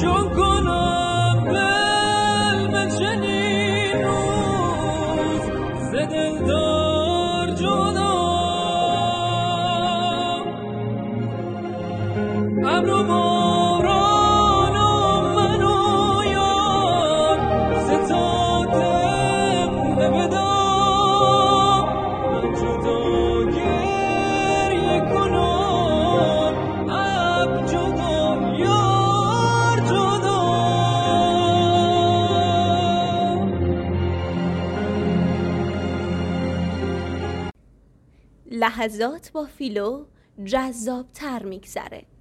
چون کنم دل به چنین روز ز دلدار جدا ابر و باران و من و یار ستادم به وداع من جدا گریه کنم اب جدا یار جدا لحظات با فیلو جذاب‌تر میگذره.